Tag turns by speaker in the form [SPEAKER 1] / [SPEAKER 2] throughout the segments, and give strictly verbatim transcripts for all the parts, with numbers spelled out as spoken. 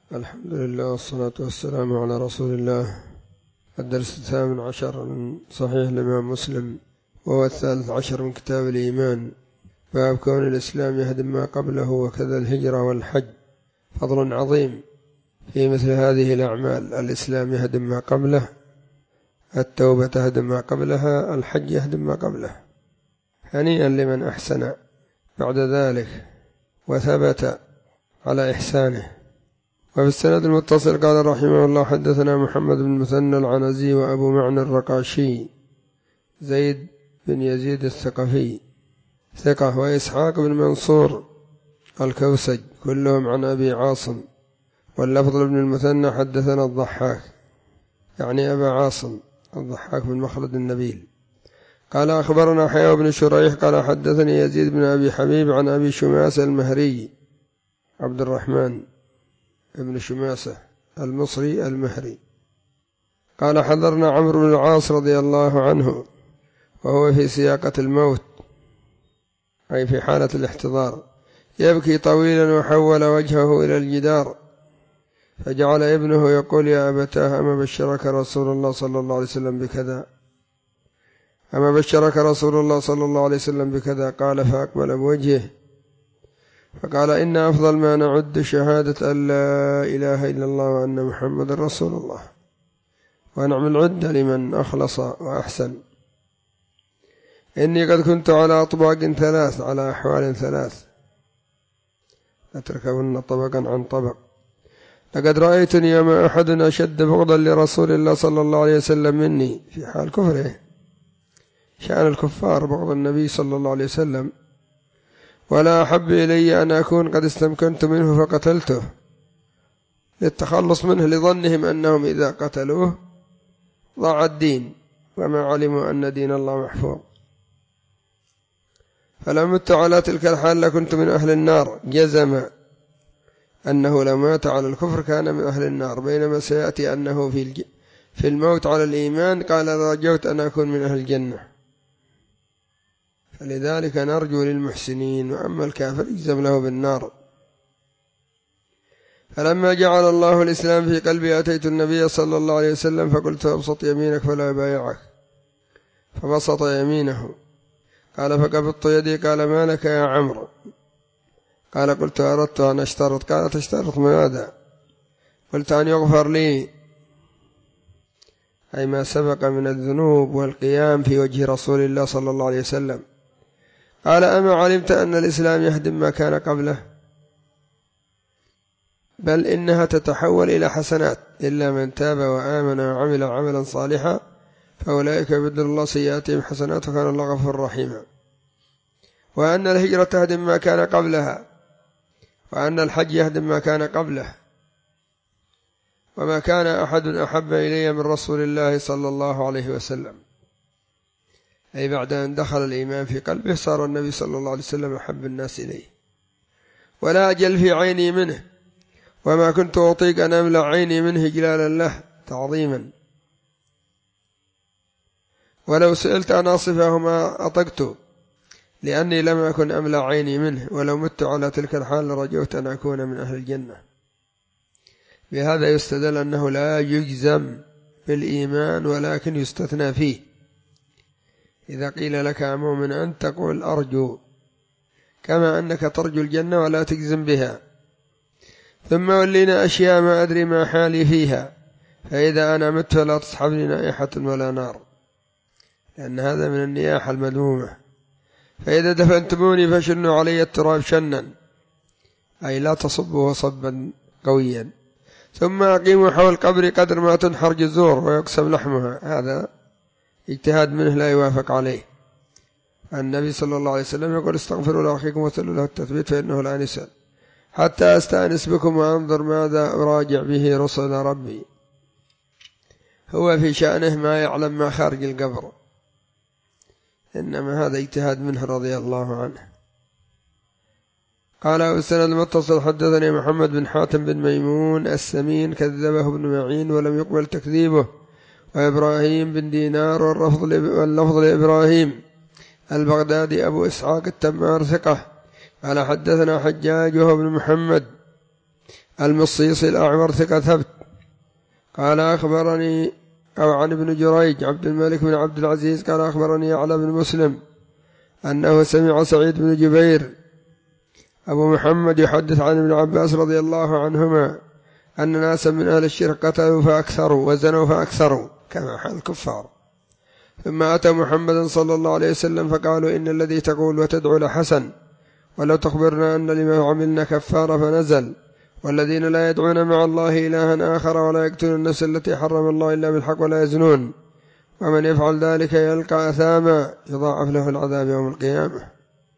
[SPEAKER 1] الحمد لله والصلاة والسلام على رسول الله. الدرس الثامن عشر من صحيح الإمام مسلم، وهو الثالث عشر من كتاب الإيمان. باب كون الإسلام يهدم ما قبله وكذا الهجرة والحج. فضل عظيم في مثل هذه الأعمال. الإسلام يهدم ما قبله، التوبة تهدم ما قبلها، الحج يهدم ما قبله. هنيئا لمن أحسن بعد ذلك وثبت على إحسانه. وفي السند المتصل قال رحمه الله: حدثنا محمد بن المثنى العنزي وأبو معنى الرقاشي زيد بن يزيد الثقفي ثقة، وإسحاق بن منصور الكوسج، كلهم عن أبي عاصم. واللفظ بن المثنى: حدثنا الضحاك، يعني أبا عاصم الضحاك بن مخلد النبيل، قال أخبرنا حيوى بن شريح قال حدثني يزيد بن أبي حبيب عن أبي شماسة المهري عبد الرحمن ابن شماسة المصري المهري قال: حضرنا عمرو بن العاص رضي الله عنه وهو في سياقة الموت، أي في حالة الاحتضار، يبكي طويلا وحول وجهه إلى الجدار، فجعل ابنه يقول: يا أبتاه، أما بشرك رسول الله صلى الله عليه وسلم بكذا أما بشرك رسول الله صلى الله عليه وسلم بكذا قال: فأقبل بوجهه فقال: إن أفضل ما نعد شهادة أن لا إله إلا الله وأن محمد رسول الله، ونعم العدة لمن أخلص وأحسن. إني قد كنت على أطباق ثلاث، على أحوال ثلاث، أتركهن طبقا عن طبق. لقد رأيتني وما أحد أشد بغضا لرسول الله صلى الله عليه وسلم مني، في حال كفره، شأن الكفار بغض النبي صلى الله عليه وسلم، ولا أحب إلي أن أكون قد استمكنت منه فقتلته، للتخلص منه، لظنهم أنهم إذا قتلوه ضاع الدين، وما علموا أن دين الله محفوظ. فلو مت على تلك الحال لكنت من أهل النار. جزم أنه لو مات على الكفر كان من أهل النار، بينما سيأتي أنه في في الموت على الإيمان قال: رجوت أن أكون من أهل الجنة. فلذلك نرجو للمحسنين، وأما الكافر يجزم له بالنار. فلما جعل الله الإسلام في قلبي أتيت النبي صلى الله عليه وسلم فقلت: أبسط يمينك فلا يبايعك، فبسط يمينه، قال: فقبضت يدي، قال: ما لك يا عمرو؟ قال: قلت: أردت أن أشترط. قال: تشترط ماذا؟ قلت: أن يغفر لي، أي ما سبق من الذنوب والقيام في وجه رسول الله صلى الله عليه وسلم. قال: أما علمت أن الإسلام يهدم ما كان قبله؟ بل إنها تتحول إلى حسنات، إلا من تاب وآمن وعمل عملا صالحا فأولئك يبدل الله سيئاتهم حسنات وكان الله غفورا رحيما. وأن الهجرة تهدم ما كان قبلها، وأن الحج يهدم ما كان قبله. وما كان أحد أحب إلي من رسول الله صلى الله عليه وسلم، أي بعد أن دخل الإيمان في قلبه صار النبي صلى الله عليه وسلم أحب الناس إليه، ولا أجل في عيني منه، وما كنت أطيق أن أملأ عيني منه إجلالا له تعظيما، ولو سئلت أن أصفه ما أطقت، لأني لم أكن أملأ عيني منه، ولو مت على تلك الحال لرجوت أن أكون من أهل الجنة. بهذا يستدل أنه لا يجزم بالإيمان، ولكن يستثنى فيه. إذا قيل لك يا مؤمن أن تقول أرجو، كما أنك ترجو الجنة ولا تجزم بها. ثم ولينا أشياء ما أدري ما حالي فيها، فإذا أنا مت فلا تصحبني نائحة ولا نار، لأن هذا من النياحة المذمومة. فإذا دفنتموني فشنوا علي التراب شنا، أي لا تصبوا صبا قويا، ثم أقيموا حول قبري قدر ما تنحر جزور ويقسم لحمها. هذا اجتهاد منه لا يوافق عليه. النبي صلى الله عليه وسلم يقول: استغفروا لأخيكم وسلوا له التثبيت فإنه لا يسأل حتى أستأنس بكم وأنظر ماذا أراجع به رسل ربي. هو في شأنه ما يعلم ما خارج القبر، إنما هذا اجتهاد منه رضي الله عنه. قال: والسند المتصل: حدثني محمد بن حاتم بن ميمون السمين كذبه ابن معين ولم يقبل تكذيبه، وإبراهيم بن دينار واللفظ لإبراهيم البغدادي أبو إسحاق التمار ثقة. قال: حدثنا حجاج وهو ابن محمد المصيصي الأعور ثقة ثبت. قال أخبرني أو عن ابن جريج عبد الملك بن عبد العزيز قال أخبرني على بن مسلم أنه سمع سعيد بن جبير أبو محمد يحدث عن ابن عباس رضي الله عنهما أن ناسا من أهل الشرك قتلوا فأكثروا وزنوا فأكثروا كما حال الكفار، ثم أتى محمدا صلى الله عليه وسلم فقالوا إن الذي تقول وتدعو لحسن، ولو تخبرنا أن لما عملنا كفارة، فنزل والذين لا يدعون مع الله إلها آخر ولا يقتلون النفس التي حرم الله إلا بالحق ولا يزنون ومن يفعل ذلك يلقى أثاما يضاعف له العذاب يوم القيامة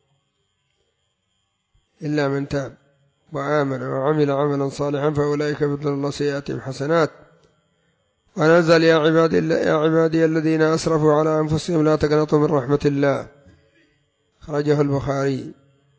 [SPEAKER 1] إلا من تاب وآمن وعمل عملا صالحا فأولئك يبدل الله سيئاتهم حسنات. ونزل يا عبادي, يا عبادي الذين أسرفوا على أنفسهم لا تقنطوا من رحمة الله، خرجه البخاري.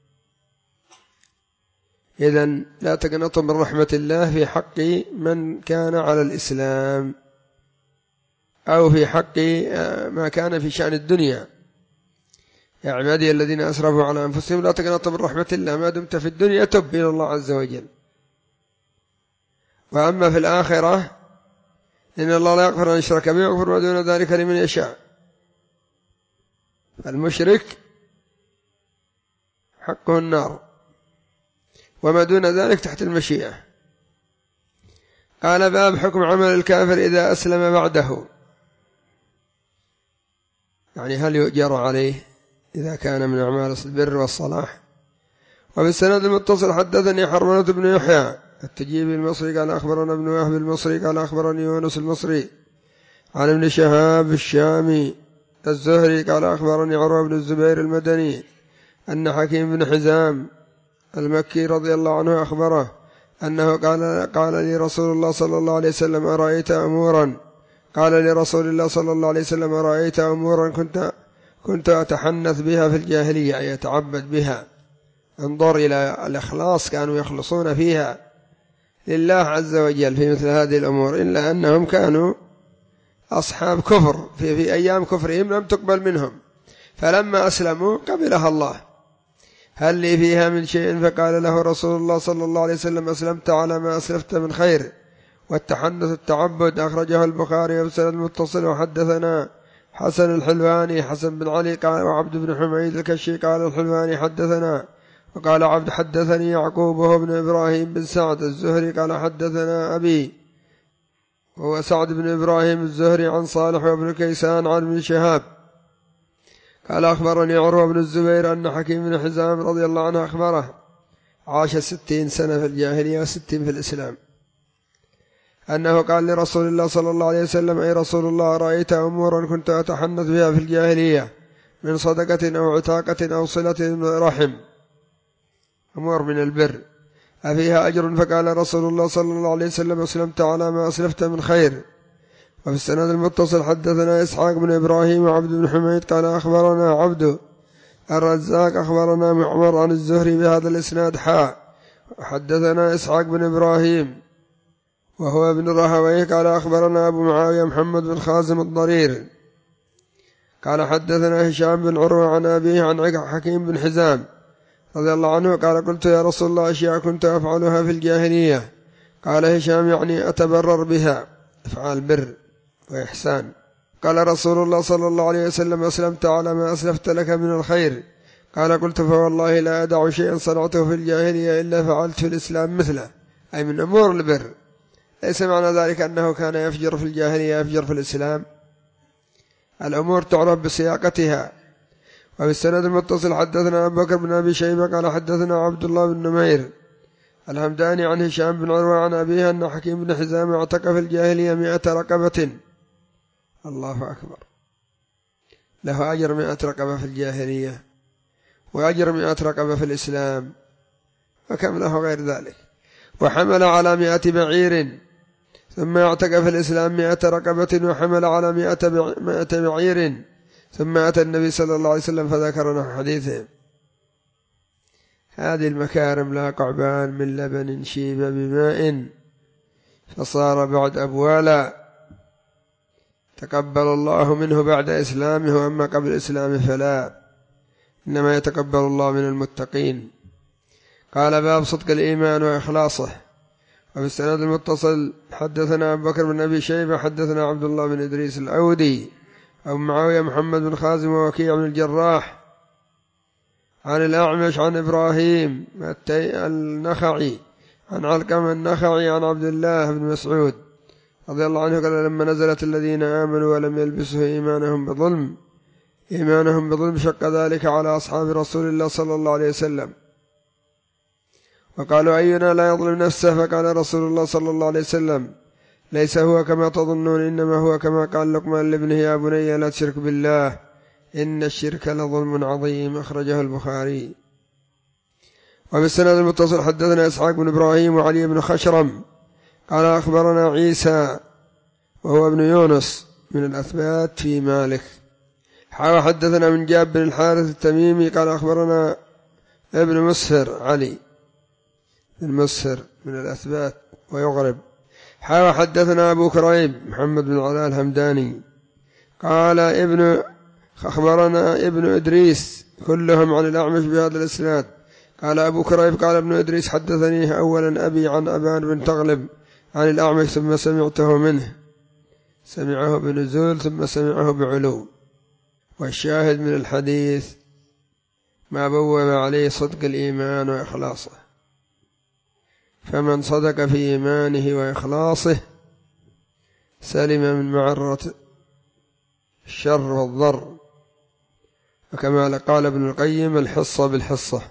[SPEAKER 1] إذن لا تقنطوا من رحمة الله في حق من كان على الإسلام أو في حق ما كان في شأن الدنيا. يا عبادي الذين أسرفوا على أنفسهم لا تقنطوا من رحمة الله، ما دمت في الدنيا تب إلى الله عز وجل. وأما في الآخرة إن الله لا يغفر أن يشرك به ويغفر ما دون ذلك لمن يشاء. المشرك حقه النار وما دون ذلك تحت المشيئة. قال باب حكم عمل الكافر إذا أسلم بعده، يعني هل يؤجر عليه إذا كان من أعمال البر والصلاح. وبالسند المتصل حدثني حرملة بن يحيى التجيبي المصري قال أخبرنا ابن وهب المصري قال أخبرني يونس المصري عن ابن شهاب الشامي الزهري قال أخبرني عروة بن الزبير المدني أن حكيم بن حزام المكي رضي الله عنه أخبره أنه قال قال لي رسول الله صلى الله عليه وسلم أرأيت أمورا قال لي رسول الله صلى الله عليه وسلم أرأيت أمورا كنت كنت أتحنث بها في الجاهلية، أي أتعبد بها. انظر إلى الإخلاص، كانوا يخلصون فيها لله عز وجل في مثل هذه الأمور، إلا أنهم كانوا أصحاب كفر في, في أيام كفرهم لم تقبل منهم، فلما أسلموا قبلها الله. هل لي فيها من شيء؟ فقال له رسول الله صلى الله عليه وسلم أسلمت على ما أسلفت من خير. والتحنث التعبد. أخرجه البخاري بسند المتصل. وحدثنا حسن الحلواني حسن بن علي قال وعبد بن حميد الكشي قال الحلواني حدثنا، وقال عبد حدثني يعقوب وهو ابن إبراهيم بن سعد الزهري قال حدثنا أبي وهو سعد بن إبراهيم الزهري عن صالح وابن كيسان عن ابن شهاب قال أخبرني عروة بن الزبير أن حكيم بن حزام رضي الله عنه أخبره عاش ستين سنة في الجاهلية وستين في الإسلام، أنه قال لرسول الله صلى الله عليه وسلم أي رسول الله رأيت أمورا كنت أتحنث بها في الجاهلية من صدقة أو عتاقة أو صلة رحم، أمور من البر، أفيها أجر؟ فقال رسول الله صلى الله عليه وسلم أسلمت على ما أسلفت من خير. وفي السند المتصل حدثنا إسحاق بن إبراهيم وعبد بن حميد قال أخبرنا عبد الرزاق أخبرنا معمر عن الزهري بهذا الإسناد حاء. حدثنا إسحاق بن إبراهيم وهو ابن راهويه قال أخبرنا أبو معاوية محمد بن خازم الضرير قال حدثنا هشام بن عروة عن أبيه عن حكيم بن حزام رضي الله عنه قال قلت يا رسول الله أشياء كنت أفعلها في الجاهلية. قال هشام يعني أتبرر بها، أفعال بر وإحسان. قال رسول الله صلى الله عليه وسلم أسلمت على ما أسلفت لك من الخير. قال قلت فوالله لا أدع شيئا صنعته في الجاهلية إلا فعلت في الإسلام مثله، أي من أمور البر. ليس معنى ذلك أنه كان يفجر في الجاهلية يفجر في الإسلام، الأمور تعرف بسياقتها. وبالسند المتصل حدثنا أبو بكر بن أبي شيبة قال حدثنا عبد الله بن نمير الهمداني عن هشام بن عروة عن أبيه أن حكيم بن حزام اعتق في الجاهلية مئة رقبة. الله أكبر، له أجر مئة رقبة في الجاهلية وأجر مئة رقبة في الإسلام، وكم له غير ذلك. وحمل على مئة بعير ثم اعتق في الإسلام مئة رقبة وحمل على مئة بعير ثم أتى النبي صلى الله عليه وسلم فذكر نحو حديثه. هذه المكارم لا قعبان من لبن شيب بماء فصار بعد أبوالا، تقبل الله منه بعد إسلامه، وأما قبل إسلامه فلا، إنما يتقبل الله من المتقين. قال باب صدق الإيمان وإخلاصه. وفي السند المتصل حدثنا أبو بكر بن أبي شيبة حدثنا عبد الله بن إدريس الأودي أبو معاوية محمد بن خازم ووكيع بن الجراح عن الأعمش عن إبراهيم النخعي عن علقمة النخعي عن عبد الله بن مسعود رضي الله عنه قال لما نزلت الذين آمنوا ولم يلبسوا إيمانهم بظلم إيمانهم بظلم شق ذلك على أصحاب رسول الله صلى الله عليه وسلم وقالوا أينا لا يظلم نفسه فقال رسول الله صلى الله عليه وسلم ليس هو كما تظنون إنما هو كما قال لقمان لابنه يا بني لا تشرك بالله إن الشرك لظلم عظيم أخرجه البخاري. وبالسند المتصل حدثنا إسحاق بن إبراهيم وعلي بن خشرم قال أخبرنا عيسى وهو ابن يونس من الأثبات في مالك حاول حدثنا من جاب بن الحارث التميمي قال أخبرنا ابن مسهر علي بن مسهر من الأثبات ويغرب حاول حدثنا أبو كريب محمد بن علاء الهمداني قال ابن أخبرنا ابن إدريس كلهم عن الأعمش بهذا الإسناد قال أبو كريب قال ابن إدريس حدثني أولا أبي عن أبان بن تغلب عن الأعمش ثم سمعته منه سمعه بنزول ثم سمعه بعلو. والشاهد من الحديث ما بوب عليه صدق الإيمان وإخلاصه فمن صدق في إيمانه وإخلاصه سلم من معرة الشر والضر وكما قال ابن القيم الحصة بالحصة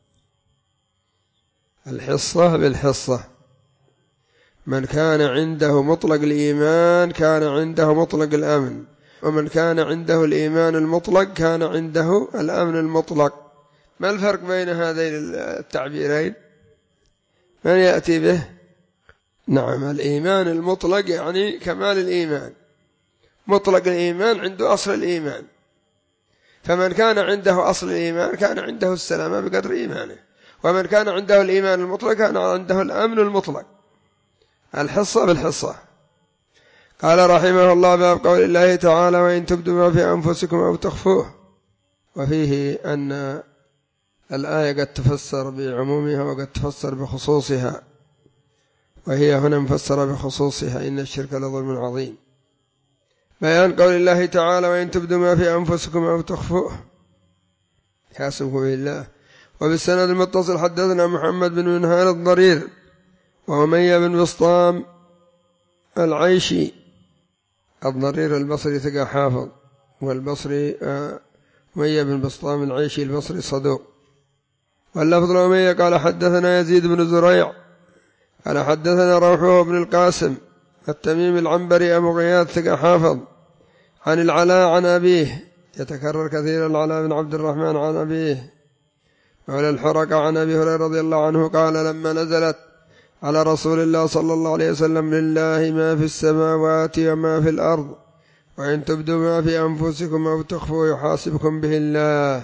[SPEAKER 1] الحصة بالحصة من كان عنده مطلق الإيمان كان عنده مطلق الأمن ومن كان عنده الإيمان المطلق كان عنده الأمن المطلق. ما الفرق بين هذين التعبيرين؟ من يأتي به؟ نعم الإيمان المطلق يعني كمال الإيمان مطلق الإيمان عنده أصل الإيمان فمن كان عنده أصل الإيمان كان عنده السلامة بقدر إيمانه ومن كان عنده الإيمان المطلق كان عنده الأمن المطلق الحصة بالحصة. قال رحمه الله باب قول الله تعالى وإن تبدوا ما في أنفسكم أو تخفوه وفيه أن الآية قد تفسر بعمومها وقد تفسر بخصوصها وهي هنا مفسرة بخصوصها إن الشرك لظلم عظيم. بيان قول الله تعالى وإن تبدوا ما في أنفسكم أو تخفوه حاسبكم بالله. وبالسند المتصل حدثنا محمد بن منهال الضرير وأمية بن بسطام العيشي الضرير البصري ثقة حافظ والبصري أمية بن بسطام العيشي البصري صدوق. واللفظ الأمية قال حدثنا يزيد بن زريع قال حدثنا روحه بن القاسم التميم العنبري أبو غياث ثقة حافظ عن العلاء عن أبيه يتكرر كثيرا العلاء بن عبد الرحمن عن أبيه وعلى الحرق عن أبي هريرة رضي الله عنه قال لما نزلت على رسول الله صلى الله عليه وسلم لله ما في السماوات وما في الأرض وإن تبدوا ما في أنفسكم أو تخفوا يحاسبكم به الله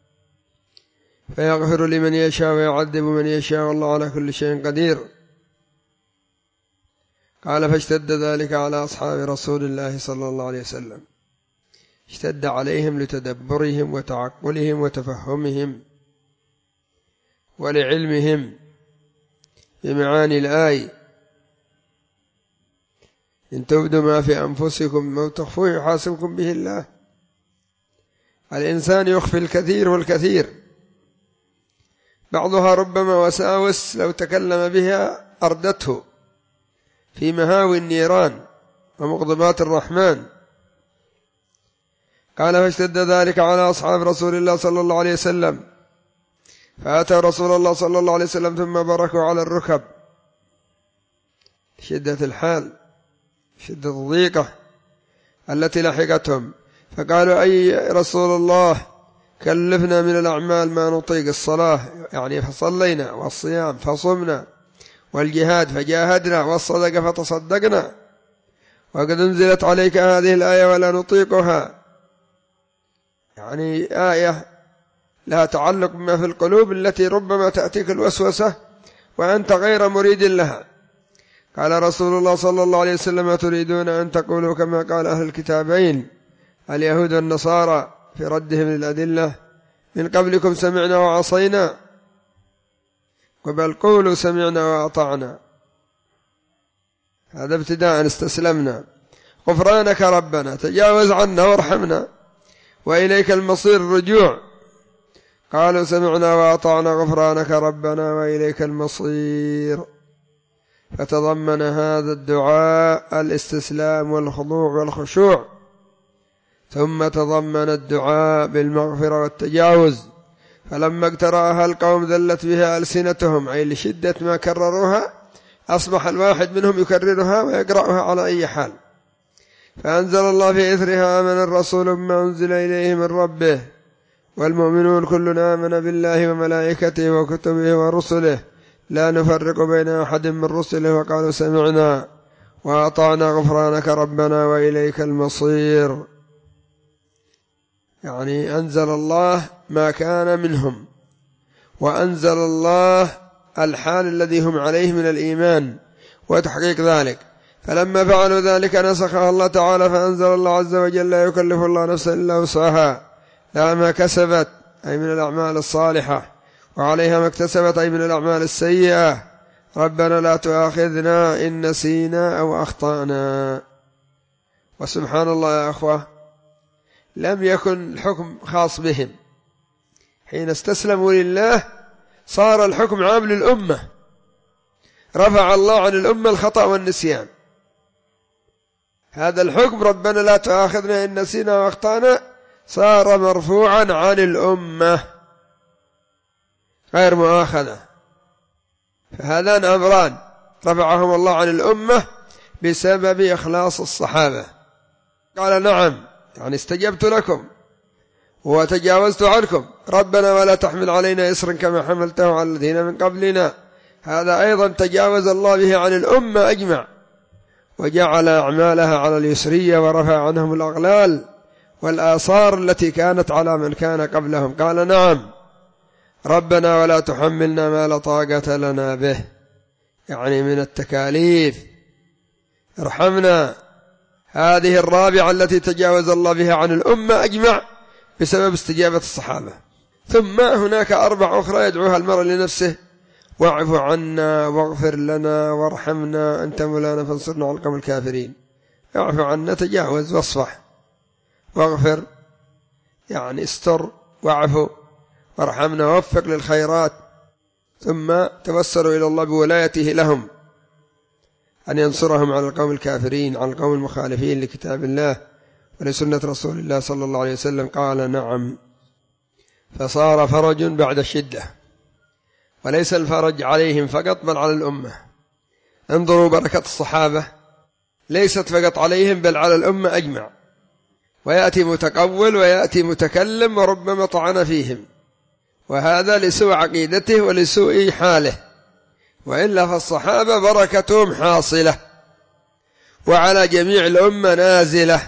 [SPEAKER 1] فيغفر لمن يشاء ويعذب من يشاء والله على كل شيء قدير. قال فاشتد ذلك على أصحاب رسول الله صلى الله عليه وسلم اشتد عليهم لتدبرهم وتعقلهم وتفهمهم ولعلمهم بمعاني الآية إن تبدوا ما في أنفسكم أو تخفوه يحاسبكم به الله. الإنسان يخفي الكثير والكثير بعضها ربما وساوس لو تكلم بها أردته في مهاوي النيران ومغضبات الرحمن. قال فاشتد ذلك على أصحاب رسول الله صلى الله عليه وسلم فأتى رسول الله صلى الله عليه وسلم ثم بركوا على الركب شدة الحال شدة الضيقة التي لحقتهم فقالوا أي رسول الله كلفنا من الأعمال ما نطيق الصلاة يعني فصلينا والصيام فصمنا والجهاد فجاهدنا والصدقة فتصدقنا وقد انزلت عليك هذه الآية ولا نطيقها يعني آية لها تعلق بما في القلوب التي ربما تأتيك الوسوسة وأنت غير مريد لها. قال رسول الله صلى الله عليه وسلم تريدون أن تقولوا كما قال أهل الكتابين اليهود والنصارى في ردهم للأدلة من قبلكم سمعنا وعصينا وبل قولوا سمعنا وأطعنا هذا ابتداء استسلمنا. غفرانك ربنا تجاوز عنا وارحمنا وإليك المصير الرجوع. قالوا سمعنا وأطعنا غفرانك ربنا وإليك المصير. فتضمن هذا الدعاء الاستسلام والخضوع والخشوع، ثم تضمن الدعاء بالمغفرة والتجاوز. فلما اقترأها القوم ذلت بها ألسنتهم، أي لشدة ما كرروها أصبح الواحد منهم يكررها ويقرأها على أي حال. فأنزل الله في إثرها آمن الرسول بما أنزل إليه من ربه والمؤمنون كلنا آمن بالله وملائكته وكتبه ورسله لا نفرق بين أحد من رسله وقالوا سمعنا وأطعنا غفرانك ربنا وإليك المصير. يعني أنزل الله ما كان منهم، وأنزل الله الحال الذي هم عليه من الإيمان وتحقيق ذلك. فلما فعلوا ذلك نسخها الله تعالى، فأنزل الله عز وجل لا يكلف الله نفسا إلا وسعها لها ما كسبت أي من الأعمال الصالحة وعليها ما اكتسبت أي من الأعمال السيئة. ربنا لا تؤاخذنا إن نسينا أو أخطأنا. وسبحان الله يا أخوة، لم يكن الحكم خاص بهم. حين استسلموا لله صار الحكم عام للأمة، رفع الله عن الأمة الخطأ والنسيان. هذا الحكم ربنا لا تؤاخذنا إن نسينا وأخطأنا صار مرفوعا عن الأمة غير مؤاخذة. فهذان أمران رفعهم الله عن الأمة بسبب إخلاص الصحابة. قال نعم، يعني استجبت لكم وتجاوزت عنكم. ربنا ولا تحمل علينا إصرا كما حملته على الذين من قبلنا. هذا أيضا تجاوز الله به عن الأمة أجمع، وجعل أعمالها على اليسرية ورفع عنهم الأغلال والآثار التي كانت على من كان قبلهم. قال نعم ربنا ولا تحملنا ما لا طاقة لنا به، يعني من التكاليف ارحمنا. هذه الرابعة التي تجاوز الله بها عن الأمة أجمع بسبب استجابة الصحابة. ثم هناك أربع أخرى يدعوها المرء لنفسه: واعف عنا واغفر لنا وارحمنا أنت مولانا فانصرنا على القوم الكافرين. اعف عنا تجاوز واصفح، واغفر يعني استر واعفو، وارحمنا ووفق للخيرات. ثم توسلوا إلى الله بولايته لهم أن ينصرهم على القوم الكافرين، على القوم المخالفين لكتاب الله ولسنة رسول الله صلى الله عليه وسلم. قال نعم، فصار فرج بعد الشدة، وليس الفرج عليهم فقط بل على الأمة. انظروا بركة الصحابة، ليست فقط عليهم بل على الأمة أجمع. ويأتي متقول ويأتي متكلم وربما طعن فيهم، وهذا لسوء عقيدته ولسوء حاله، وإلا فالصحابة بركتهم حاصلة وعلى جميع الأمة نازلة،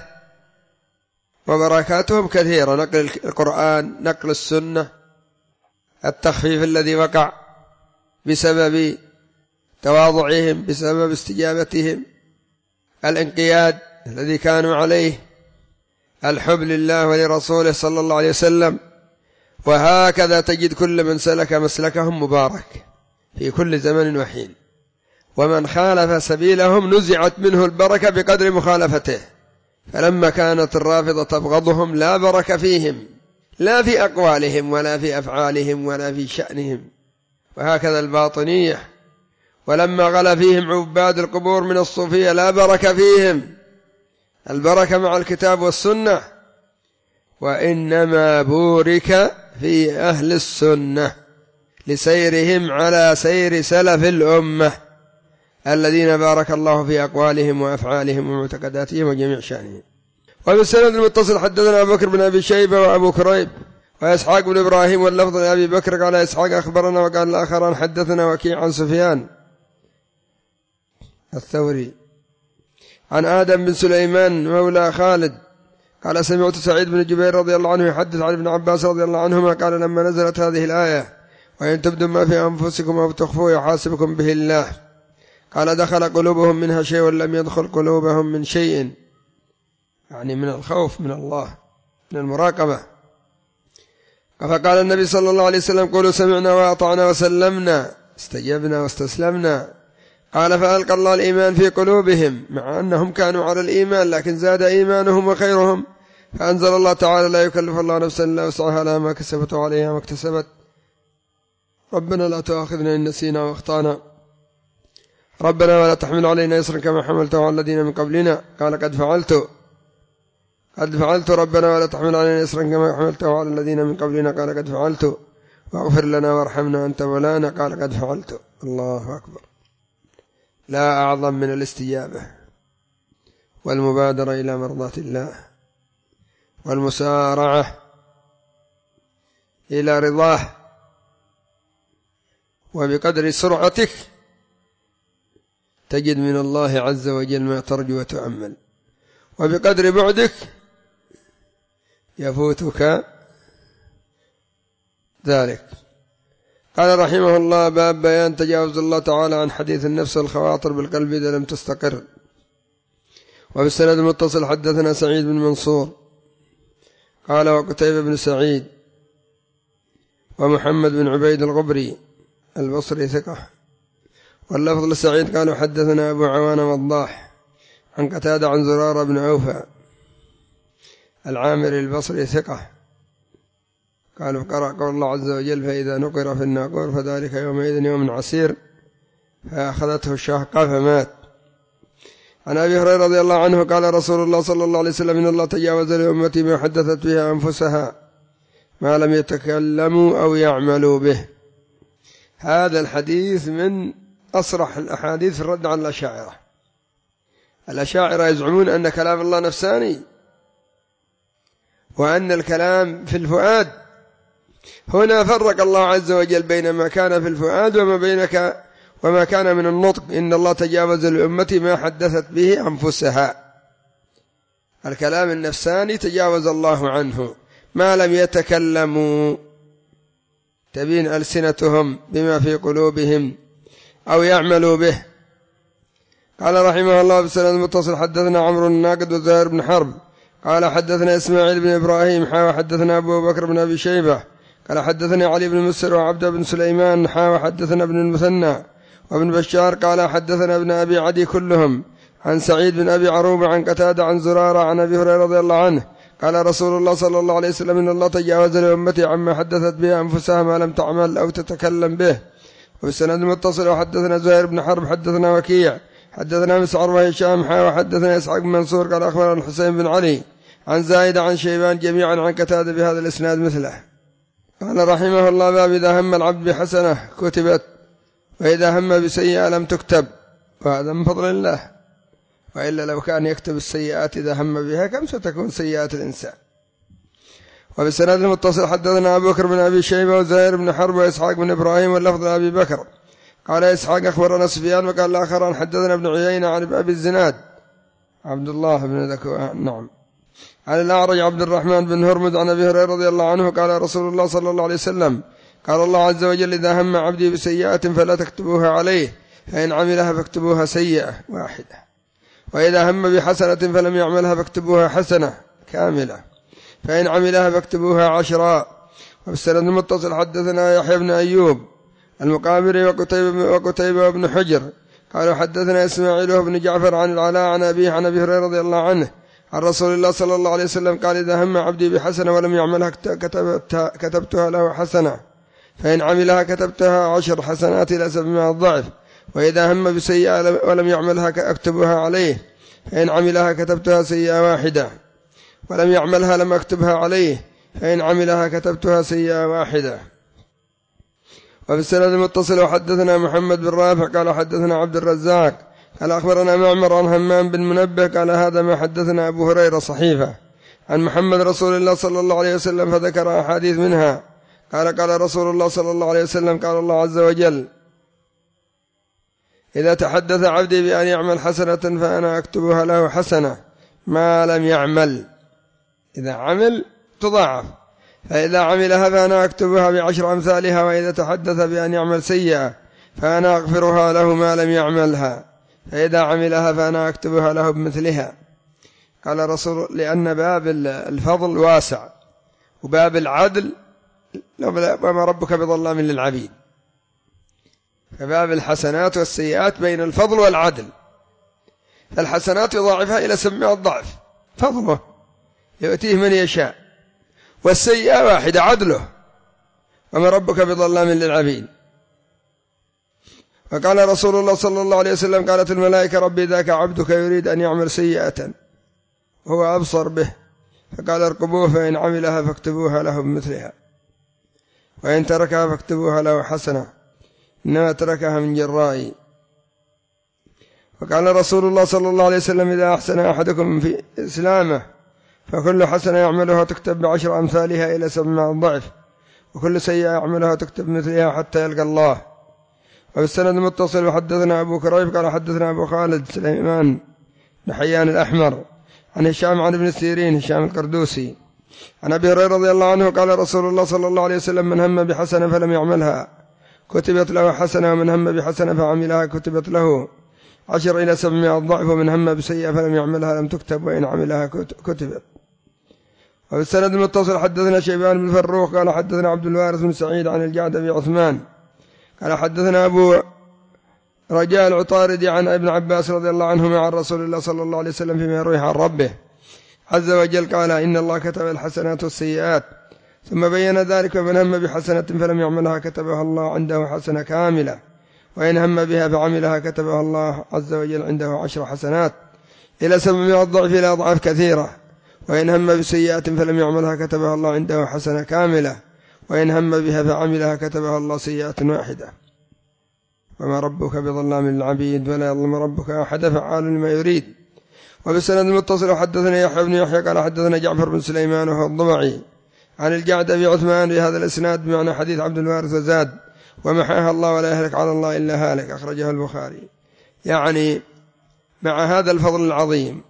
[SPEAKER 1] وبركاتهم كثيرة: نقل القرآن، نقل السنة، التخفيف الذي وقع بسبب تواضعهم، بسبب استجابتهم، الانقياد الذي كانوا عليه، الحب لله ولرسوله صلى الله عليه وسلم. وهكذا تجد كل من سلك مسلكهم مبارك في كل زمن وحين، ومن خالف سبيلهم نزعت منه البركة بقدر مخالفته. فلما كانت الرافضة تبغضهم لا بركة فيهم، لا في أقوالهم ولا في أفعالهم ولا في شأنهم. وهكذا الباطنية، ولما غلا فيهم عباد القبور من الصوفية لا بركة فيهم، البركة مع الكتاب والسنة. وإنما بورك في أهل السنة لسيرهم على سير سلف الأمة الذين بارك الله في أقوالهم وأفعالهم ومعتقداتهم وجميع شأنهم. وبالسند المتصل حدثنا أبو بكر بن أبي شيبة وأبو كريب وإسحاق بن إبراهيم، واللفظ لأبي بكر قال إسحاق أخبرنا، وقال الآخران حدثنا وكيع عن سفيان الثوري عن آدم بن سليمان مولى خالد قال سمعت سعيد بن جبير رضي الله عنه يحدث عن ابن عباس رضي الله عنهما قال لما نزلت هذه الآية: وإن تبدوا ما في أنفسكم أو تخفوه يحاسبكم به الله، قال دخل قلوبهم منها شيء ولم يدخل قلوبهم من شيء، يعني من الخوف من الله، من المراقبة. فقال النبي صلى الله عليه وسلم: قولوا سمعنا وأطعنا وسلمنا، استجبنا واستسلمنا. قال فألقى الله الإيمان في قلوبهم، مع أنهم كانوا على الإيمان لكن زاد إيمانهم وخيرهم، فأنزل الله تعالى لا يكلف الله نفسا إلا وسعها لها ما كسبت وعليها ما اكتسبت، ربنا لا تؤاخذنا إن نسينا واخطأنا، ربنا ولا تحمل علينا إصرا كما حملته على الذين من قبلنا، قال قد فعلت قد فعلت ربنا ولا تحمل علينا إصرا كما حملته على الذين من قبلنا، قال قد فعلت واغفر لنا وارحمنا أنت مولانا، قال قد فعلت. الله أكبر. لا أعظم من الاستجابة والمبادرة إلى مرضاة الله والمسارعة إلى رضاه، وبقدر سرعتك تجد من الله عز وجل ما ترجو وتؤمل، وبقدر بعدك يفوتك ذلك. قال رحمه الله: باب بيان تجاوز الله تعالى عن حديث النفس والخواطر بالقلب إذا لم تستقر. وبالسند المتصل حدثنا سعيد بن منصور قال وقتيبة بن سعيد ومحمد بن عبيد الغبري البصري ثقة، واللفظ لسعيد قالوا حدثنا أبو عوان وضاح عن قتادة عن زرارة بن عوفة العامري البصري ثقة، قالوا قرأ قول الله عز وجل: فإذا نقر في الناقور فذلك يومئذ يوم عسير، فأخذته الشهقة فمات. عن أبي هريرة رضي الله عنه قال رسول الله صلى الله عليه وسلم: إن الله تجاوز لأمتي ما حدثت بها أنفسها ما لم يتكلموا أو يعملوا به. هذا الحديث من أصرح الأحاديث في الرد على الأشاعرة. الأشاعرة يزعمون أن كلام الله نفساني، وأن الكلام في الفؤاد. هنا فرق الله عز وجل بين ما كان في الفؤاد وما بينك وما كان من النطق. إن الله تجاوز لأمتي ما حدثت به أنفسها. الكلام النفساني تجاوز الله عنه ما لم يتكلموا، تبين ألسنتهم بما في قلوبهم أو يعملوا به. قال رحمه الله بسند المتصل حدثنا عمرو الناقد وزهير بن حرب قال حدثنا إسماعيل بن إبراهيم حا حدثنا أبو بكر بن أبي شيبة قال حدثنا علي بن مسر وعبد بن سليمان حا حدثنا ابن المثنى وابن بشار قال حدثنا ابن أبي عدي كلهم عن سعيد بن أبي عروبة عن قتادة عن زرارة عن أبي هريرة رضي الله عنه قال رسول الله صلى الله عليه وسلم: إن الله تجاوز لأمتي عما حدثت به أنفسها ما لم تعمل أو تتكلم به. وبالسند المتصل وحدثنا زهير بن حرب حدثنا وكيع حدثنا مسعر وهشام حا وحدثنا إسحاق بن منصور قال أخبرنا الحسين بن علي عن زايد عن شيبان جميعا عن قتادة بهذا الإسناد مثله. قال رحمه الله: باب إذا هم العبد بحسنة كتبت وإذا هم بسيئة لم تكتب، وهذا من فضل الله، وإلا لو كان يكتب السيئات إذا هم بها كم ستكون سيئات الإنسان. وبالسند المتصل حدثنا أبو بكر بن أبي شيبة وزهير بن حرب وإسحاق بن إبراهيم واللفظ أبي بكر قال إسحاق أخبرنا سفيان وقال الآخران حدثنا ابن عيينة عن أبي الزناد عبد الله بن ذكوان نعم عن الأعرج عبد الرحمن بن هرمز عن أبي هريرة رضي الله عنه قال رسول الله صلى الله عليه وسلم: قال الله عز وجل: إذا هم عبدي بسيئة فلا تكتبوها عليه، فإن عملها فاكتبوها سيئة واحدة، وإذا هم بحسنة فلم يعملها فاكتبوها حسنة كاملة، فإن عملها فاكتبوها عشرا. وبالسند المتصل حدثنا يحيى بن أيوب المقابري وقتيبة وقتيبة بن حجر قالوا حدثنا إسماعيل بن جعفر عن العلاء عن أبيه عن أبي هريرة رضي الله عنه عن رسول الله صلى الله عليه وسلم قال: إذا هم عبدي بحسنة ولم يعملها كتبتها, كتبتها له حسنة، فإن عملها كتبتها عشر حسنات إلى سبعمائة ضعف، وإذا هم بسيئة ولم يعملها أكتبها عليه، فإن عملها كتبتها سيئة واحدة، ولم يعملها لم أكتبها عليه، فإن عملها كتبتها سيئة واحدة. وفي السند المتصل وحدثنا محمد بن رافع قال حدثنا عبد الرزاق قال أخبرنا معمر عن همام بن منبه قال هذا ما حدثنا أبو هريرة صحيفة عن محمد رسول الله صلى الله عليه وسلم، فذكر أحاديث منها. قال قال رسول الله صلى الله عليه وسلم: قال الله عز وجل: إذا تحدث عبدي بأن يعمل حسنة فأنا أكتبها له حسنة ما لم يعمل. إذا عمل تضاعف، فإذا عملها فأنا أكتبها بعشر أمثالها، وإذا تحدث بأن يعمل سيئة فأنا أغفرها له ما لم يعملها، فإذا عملها فأنا أكتبها له بمثلها. قال رسول لأن باب الفضل واسع، وباب العدل وما ربك بظلام للعبيد، فباب الحسنات والسيئات بين الفضل والعدل، فالحسنات يضاعفها إلى سبعمائة ضعف فضله يؤتيه من يشاء، والسيئة واحدة عدله، وما ربك بظلام للعبيد. فقال رسول الله صلى الله عليه وسلم قالت الملائكة ربي ذاك عبدك يريد أن يعمل سيئة وهو أبصر به، فقال ارقبوه فإن عملها فاكتبوها له بمثلها، وإن تركها فاكتبوها له حسنة إنما تركها من جرائي. وقال رسول الله صلى الله عليه وسلم إذا أحسن أحدكم في إسلامه فكل حسنة يعملها تكتب بعشر أمثالها إلى سبعمائة ضعف، وكل سيئة يعملها تكتب مثلها حتى يلقى الله. وبالسند المتصل وحدثنا أبو كريب قال حدثنا أبو خالد سليمان بن حيان الأحمر عن هشام عن ابن سيرين هشام القردوسي عن أبي هريرة رضي الله عنه قال رسول الله صلى الله عليه وسلم من هم بحسنة فلم يعملها كتبت له حسنة، ومن هم بحسنة فعملها كتبت له عشر إلى سبعمائة ضعف، ومن هم بسيئة فلم يعملها لم تكتب وإن عملها كتبت. وبالسند المتصل حدثنا شيبان بن فروخ قال حدثنا عبد الوارث بن سعيد عن الجعد بن عثمان قال حدثنا أبو رجاء العطاردي عن ابن عباس رضي الله عنهما عن رسول الله صلى الله عليه وسلم فيما يرويه عن ربه عز وجل قال إن الله كتب الحسنات والسيئات ثم بين ذلك، ومن هم بحسنة فلم يعملها كتبها الله عنده حسنة كاملة، وإن هم بها فعملها كتبها الله عز وجل عنده عشر حسنات إلى سبعمائة ضعف إلى أضعاف كثيرة، وإن هم بسيئة فلم يعملها كتبها الله عنده حسنة كاملة، وإن هم بها فعملها كتبها الله سيئة واحدة. وما ربك بظلام للعبيد ولا يظلم ربك أحد فعال لما يريد. وبسند المتصل حدثنا يحيى بن يحيى قال حدثنا جعفر بن سليمان وهو الضبعي عن الجعد بن عثمان بهذا الإسناد بمعنى حديث عبد الوارث وزاد ومحاها الله ولا يهلك على الله إلا هالك، أخرجه البخاري. يعني مع هذا الفضل العظيم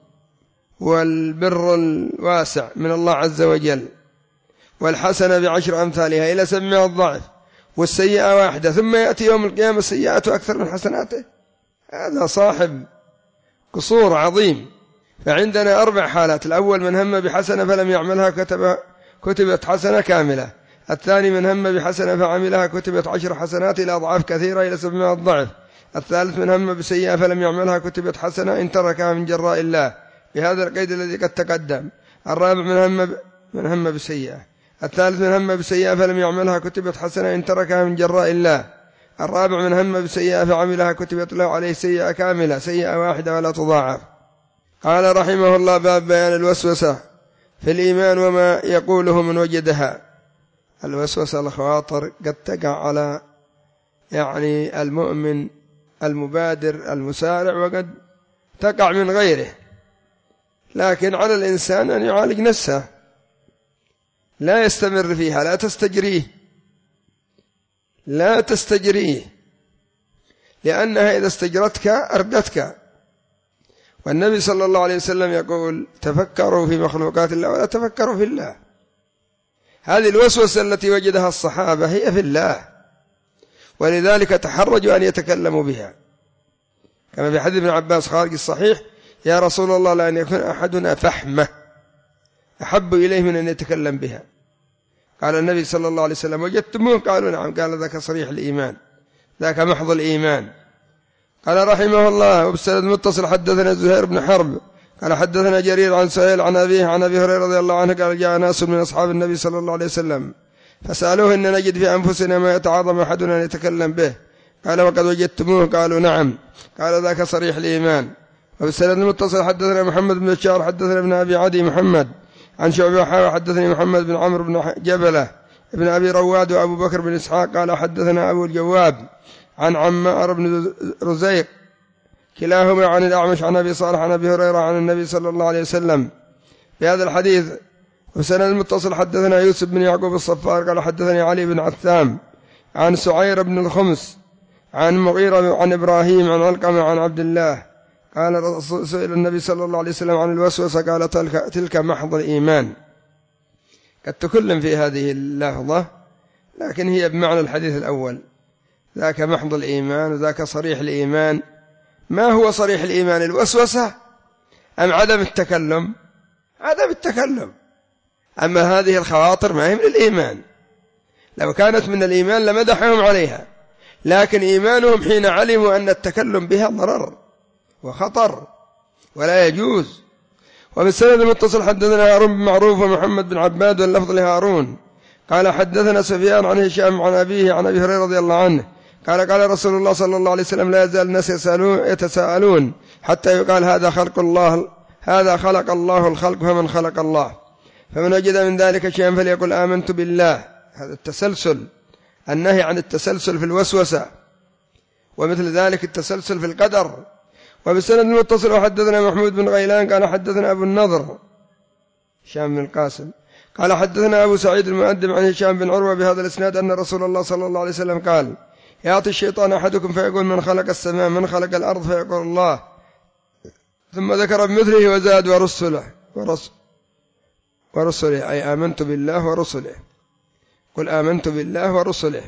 [SPEAKER 1] والبر الواسع من الله عز وجل والحسنة بعشر أمثالها إلى سبعمائة ضعف والسيئة واحدة، ثم يأتي يوم القيامة السيئة أكثر من حسناته، هذا صاحب قصور عظيم. فعندنا أربع حالات: الأول من هم بحسنة فلم يعملها كتب كتبت حسنة كاملة، الثاني من هم بحسنة فعملها كتبت عشر حسنات إلى أضعاف كثيرة إلى سبعمائة ضعف، الثالث من هم بسيئة فلم يعملها كتبت حسنة إن تركها من جراء الله بهذا القيد الذي قد تقدم، الرابع من هم ب... من هم بسيئة، الثالث من هم بسيئة فلم يعملها كتبت حسنة إن تركها من جراء الله، الرابع من هم بسيئة فعملها كتبت له عليه سيئة كاملة سيئة واحدة ولا تضاعف. قال رحمه الله: باب بيان الوسوسة في الإيمان وما يقوله من وجدها. الوسوسة الخواطر قد تقع على يعني المؤمن المبادر المسارع، وقد تقع من غيره، لكن على الإنسان أن يعالج نفسه، لا يستمر فيها، لا تستجريه لا تستجريه لأنها إذا استجرتك أردتك. والنبي صلى الله عليه وسلم يقول: تفكروا في مخلوقات الله ولا تفكروا في الله. هذه الوسوسة التي وجدها الصحابة هي في الله، ولذلك تحرجوا أن يتكلموا بها، كما في حديث ابن عباس خارج الصحيح: يا رسول الله لأن يكون أحدنا فحمة أحب إليه من أن يتكلم بها. قال النبي صلى الله عليه وسلم: وجدتموه؟ قالوا: نعم. قال: ذاك صريح الإيمان، ذاك محض الإيمان. قال رحمه الله: وبالسند المتصل حدثنا زهير بن حرب قال حدثنا جرير عن سهيل عن أبيه عن أبي هريرة رضي الله عنه قال: جاء ناس من أصحاب النبي صلى الله عليه وسلم فسألوه: إن نجد في أنفسنا ما يتعاظم أحدنا أن يتكلم به. قال: وقد وجدتموه؟ قالوا: نعم. قال: ذاك صريح الإيمان. وبالسند المتصل حدثنا محمد بن بشار حدثنا ابن أبي عدي محمد عن شعبة حدثني محمد بن عمرو بن جبلة ابن أبي رواد وأبو بكر بن إسحاق قال حدثنا أبو الجواب عن عمار بن رزيق كلاهما عن الأعمش عن أبي صالح عن أبي هريرة عن النبي صلى الله عليه وسلم بهذا الحديث. وسند المتصل حدثنا يوسف بن يعقوب الصفار قال حدثني علي بن عثام عن سعير بن الخمس عن مغيرة عن إبراهيم عن علقمة عن عبد الله قال: سئل النبي صلى الله عليه وسلم عن الوسوسة قال: تلك, تلك محض الإيمان. قد تكلم في هذه اللفظة، لكن هي بمعنى الحديث الأول: ذاك محض الإيمان وذاك صريح الإيمان. ما هو صريح الإيمان؟ الوسوسة أم عدم التكلم؟ عدم التكلم. أما هذه الخواطر ما هي من الإيمان، لو كانت من الإيمان لمدحهم عليها، لكن إيمانهم حين علموا أن التكلم بها ضرر وخطر ولا يجوز. وبالسند المتصل حدثنا هارون بن معروف ومحمد بن عباد واللفظ لهارون قال حدثنا سفيان عن هشام عن أبيه عن أبي هريرة رضي الله عنه قال قال رسول الله صلى الله عليه وسلم لا يزال الناس يتساءلون حتى يقال هذا خلق الله هذا خلق الله الخلق فمن خلق الله، فمن وجد من ذلك شيئا فليقل آمنت بالله. هذا التسلسل، النهي عن التسلسل في الوسوسة، ومثل ذلك التسلسل في القدر. وبالسند المتصل وحدثنا محمود بن غيلان قال حدثنا أبو النضر هشام بن القاسم قال حدثنا أبو سعيد المؤدب عن هشام بن عروة بهذا الإسناد أن رسول الله صلى الله عليه وسلم قال يعطي الشيطان أحدكم فيقول من خلق السماء من خلق الأرض فيقول الله، ثم ذكر بمثله وزاد ورسله ورسل ورسله أي آمنت بالله ورسله، قل آمنت بالله ورسله.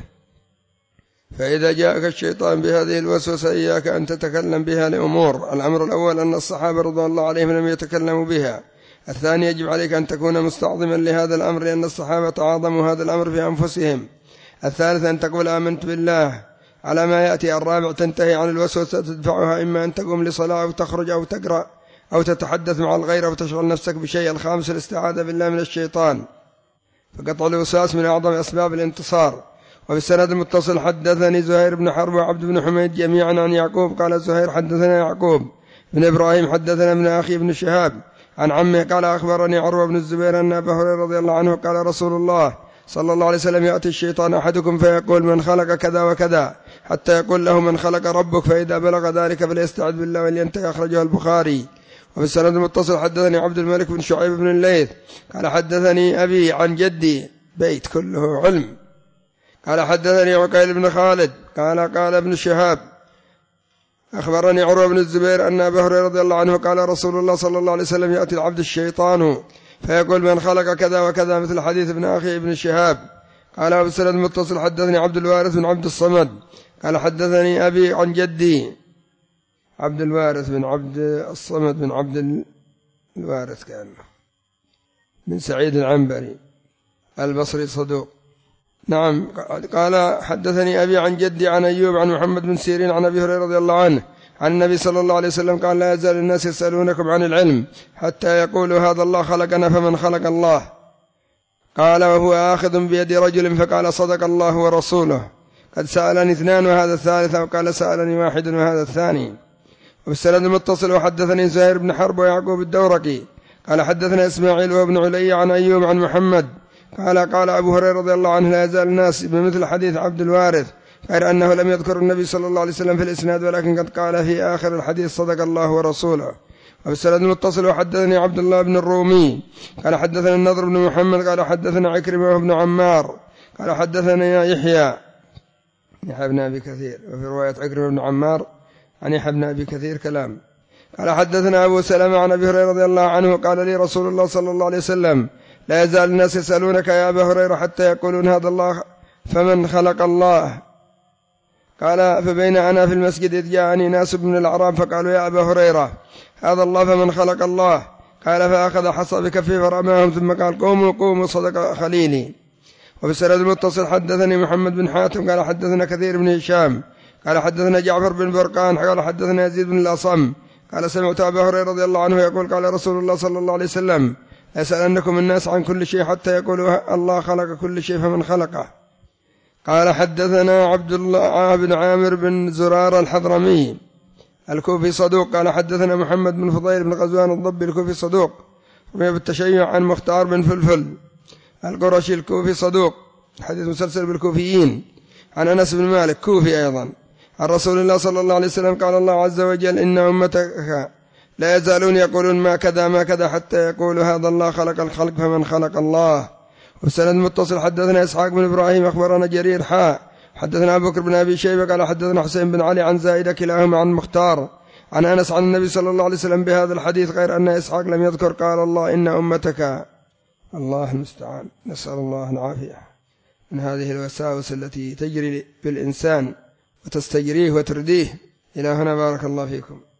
[SPEAKER 1] فإذا جاءك الشيطان بهذه الوسوسة إياك أن تتكلم بها لأمور: الأمر الأول أن الصحابة رضي الله عليهم لم يتكلموا بها. الثاني يجب عليك أن تكون مستعظما لهذا الأمر لأن الصحابة تعاظموا هذا الأمر في أنفسهم. الثالث أن تقول آمنت بالله على ما يأتي. الرابع تنتهي عن الوسوسة تدفعها، إما أن تقوم لصلاة أو تخرج أو تقرأ أو تتحدث مع الغير أو تشغل نفسك بشيء. الخامس الاستعاذة بالله من الشيطان، فقطع الوسواس من أعظم أسباب الانتصار. وبالسند المتصل حدثني زهير بن حرب وعبد بن حميد جميعا عن يعقوب قال زهير حدثنا يعقوب بن إبراهيم حدثنا ابن أخي بن شهاب عن عمه قال أخبرني عروة بن الزبير أن أبا هريرة رضي الله عنه قال رسول الله صلى الله عليه وسلم يأتي الشيطان أحدكم فيقول من خلق كذا وكذا حتى يقول له من خلق ربك، فإذا بلغ ذلك فليستعذ بالله ولينتهي. أخرجه البخاري. وبالسند المتصل حدثني عبد الملك بن شعيب بن الليث قال حدثني أبي عن جدي بيت كله علم قال حدثني عقيل بن خالد قال قال ابن شهاب أخبرني عروة بن الزبير أن أبا هريرة رضي الله عنه قال رسول الله صلى الله عليه وسلم يأتي العبد الشيطان فيقول من خلق كذا وكذا مثل حديث ابن أخي ابن شهاب. قال أبو السند المتصل حدثني عبد الوارث بن عبد الصمد قال حدثني أبي عن جدي عبد الوارث بن عبد الصمد بن عبد الوارث كان من سعيد العنبري البصري صدوق. نعم. قال حدثني أبي عن جدي عن أيوب عن محمد بن سيرين عن أبي هريرة رضي الله عنه عن النبي صلى الله عليه وسلم قال لا يزال الناس يسألونكم عن العلم حتى يقولوا هذا الله خلقنا فمن خلق الله. قال وهو آخذ بيد رجل فقال صدق الله ورسوله قد سألني اثنان وهذا الثالث، أو قال سألني واحد وهذا الثاني. وبالسند المتصل وحدثني زهير بن حرب ويعقوب الدورقي قال حدثنا إسماعيل وابن علي عن أيوب عن محمد قال قال أبو هريرة رضي الله عنه لا يزال الناس بمثل حديث عبد الوارث، غير أنه لم يذكر النبي صلى الله عليه وسلم في الإسناد ولكن قد قال في آخر الحديث صدق الله ورسوله. وبالسند المتصل وحدثني عبد الله بن الرومي قال حدثنا النضر بن محمد قال حدثنا عكرمة وابن عمار قال حدثنا يحيى يحيى بن أبي كثير، وفي رواية عكرمة بن عمار عن يحيى بن أبي كثير كلام. قال حدثنا أبو سلمة عن أبي هريرة رضي الله عنه قال لي رسول الله صلى الله عليه وسلم لا يزال الناس يسألونك يا أبا هريرة حتى يقولون هذا الله فمن خلق الله. قال فبين أنا في المسجد إذ جاءني ناس من الأعراب فقالوا يا أبا هريرة هذا الله فمن خلق الله؟ قال فأخذ حصى بكفه فرماهم ثم قال قوموا قوموا صدق خليلي. وبالسند المتصل حدثني محمد بن حاتم قال حدثنا كثير بن هشام قال حدثنا جعفر بن برقان قال حدثنا يزيد بن الأصم قال سمعت أبا هريرة رضي الله عنه يقول قال رسول الله صلى الله عليه وسلم يسألنكم الناس عن كل شيء حتى يقولوا الله خلق كل شيء فمن خلقه. قال حدثنا عبد الله بن عامر بن زرار الحضرمي الكوفي صدوق قال حدثنا محمد بن فضيل بن غزوان الضبي الكوفي صدوق رمي بالتشيع عن مختار بن فلفل القرشي الكوفي صدوق حديث مسلسل بالكوفيين عن أنس بن مالك كوفي أيضا عن رسول الله صلى الله عليه وسلم قال الله عز وجل إن أمتك لا يزالون يقولون ما كذا ما كذا حتى يقولوا هذا الله خلق الخلق فمن خلق الله. والسند متصل حدثنا إسحاق بن إبراهيم أخبرنا جرير حاء حدثنا أبو بكر بن أبي شيبة قال حدثنا حسين بن علي عن زائدة كلاهما عن مختار عن أنس عن النبي صلى الله عليه وسلم بهذا الحديث غير أن إسحاق لم يذكر قال الله إن أمتك. الله المستعان. نسأل الله العافية من هذه الوساوس التي تجري بالإنسان وتستجريه وترديه. إلى هنا بارك الله فيكم.